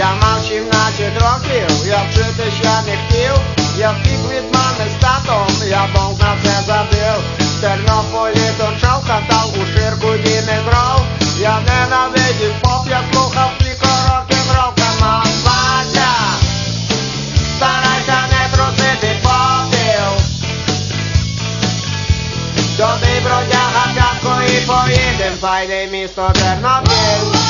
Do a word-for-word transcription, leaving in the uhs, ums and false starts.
Я мав сімнадцять років, я вчитися не хотів. Я втік від мами з татом, я Бог на це забив. В Тернополі торчав, катав у ширку діметров. Я ненавидів поп, я слухав тільки рок-н-рол. Камон, Вася, старайся не трусити попів. Тобі бродяга п'ятко і поїдем, файне місто Тернопіль.